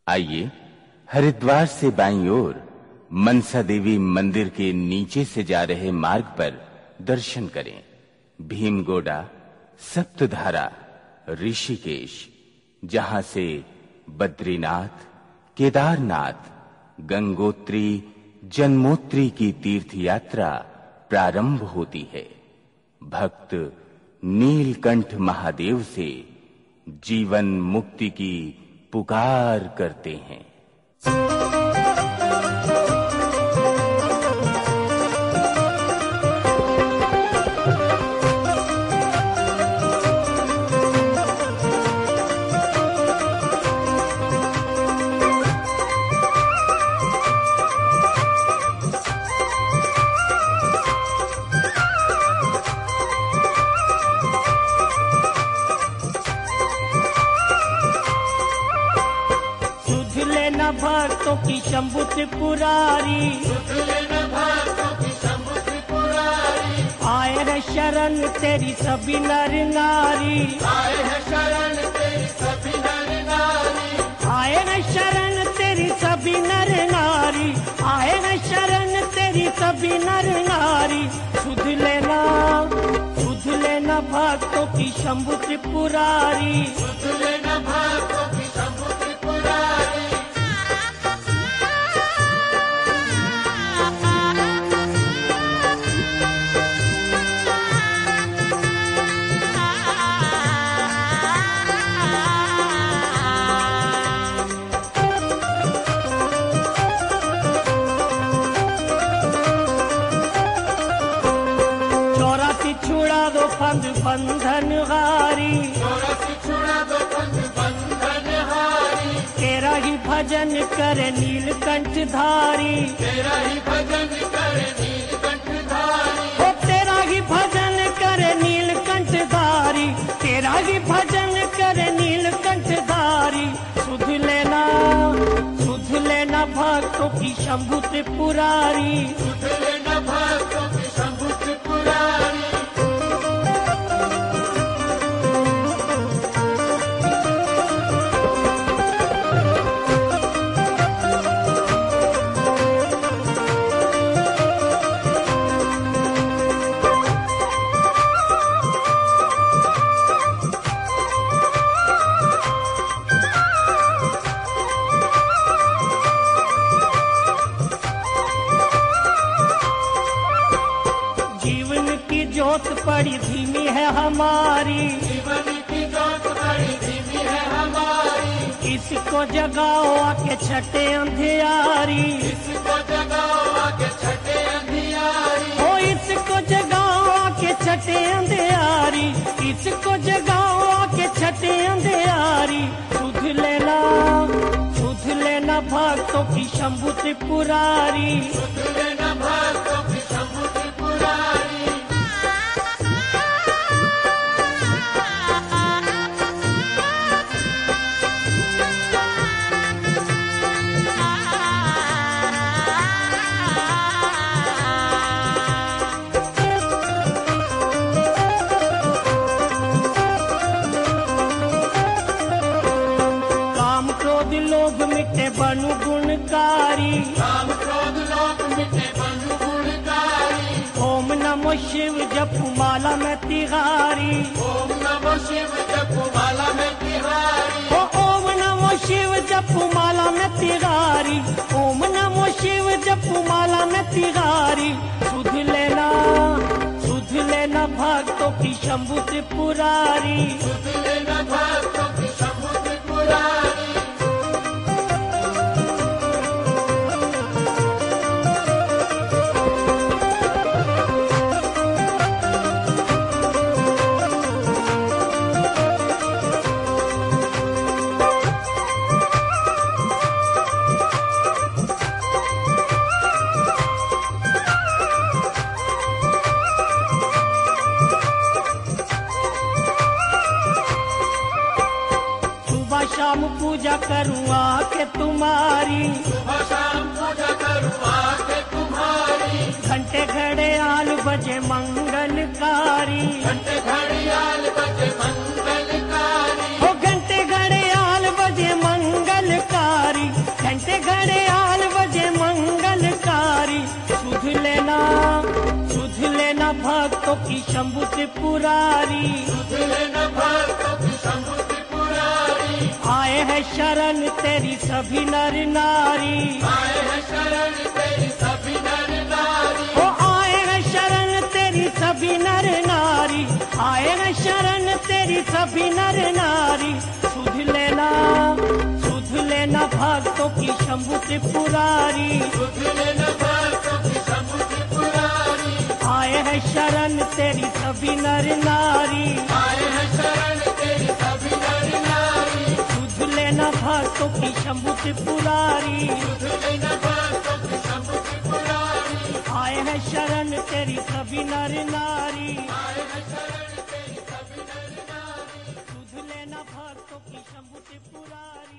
आइए हरिद्वार से बाईं ओर मनसा देवी मंदिर के नीचे से जा रहे मार्ग पर दर्शन करें। भीमगोड़ा, सप्तधारा, ऋषिकेश, जहां से बद्रीनाथ, केदारनाथ, गंगोत्री, जन्मोत्री की तीर्थ यात्रा प्रारंभ होती है। भक्त नीलकंठ महादेव से जीवन मुक्ति की पुकार करते हैं। भक्तों की शंभु त्रिपुरारी, आए है शरण तेरी सभी नर नारी, आए है शरण तेरी सभी नर नारी, आए है शरण तेरी सभी नर नारी, आए है शरण तेरी सभी नर नारी। सुध लेना भक्तों की शंभु त्रिपुरारी, सुध लेना भक्तों की शंभु त्रिपुरारी। छुड़ा दो फंद बंधन हारी, छुड़ा दो फंद बंधन हारी। तेरा ही भजन करे नीलकंठ धारी, तेरा ही भजन करे नीलकंठ धारी। ओ तेरा ही भजन करे नीलकंठ धारी, तेरा ही भजन करे नीलकंठ धारी। सुध लेना भक्तों की शंभु त्रिपुरारी, सुध लेना भक्तों की शंभु त्रिपुरारी। जोत बड़ी धीमी है हमारी, जीवन की जोत बड़ी धीमी है हमारी। इसको जगाओ आके छठे अंधियारी, इसको जगाओ आके छठे अंधियारी। ओ इसको जगाओ आके छठे अंधियारी, इसको जगाओ आके छठे अंधियारी। सुध लेना भक्तों की शंभु त्रिपुरारी, सुध लेना भक्तों की शंभु त्रिपुरारी। लोग मिटे बनु गुणकारी, काम क्रोध लोग मिटे बनु गुणकारी। ओम नमो शिव जपु माला में तिहारी, ओम नमो शिव जपु माला में तिहारी। ओ ओम नमो शिव जपु माला में तिहारी, ओम नमो शिव जपु माला में तिहारी। सुध लेना भक्तों की शंभु त्रिपुरारी, सुध लेना भक्तों की शंभु त्रिपुरारी। शाम पूजा करूँ आके तुम्हारी, सुबह शाम पूजा करूँ आके तुम्हारी। घंटे घड़ियाल बजे मंगलकारी, घंटे घड़ियाल बजे मंगलकारी। ओ घंटे घड़ियाल बजे मंगलकारी, भक्तों की शंभु त्रिपुरारी, आए हैं शरण तेरी सभी नर नारी, आए हैं शरण तेरी सभी नर नारी, ओ आए हैं शरण तेरी सभी नर नारी, आए हैं शरण तेरी सभी नर नारी। सुध लेना भक्तों की शंभु त्रिपुरारी, आए हैं शरण तेरी सभी नर नारी, आए हैं शरण तेरी सभी नर नारी। सुध लेना भक्तों की शंभु त्रिपुरारी, आए हैं शरण तेरी सभी नर नारी, सुध लेना भक्तों की शंभु त्रिपुरारी।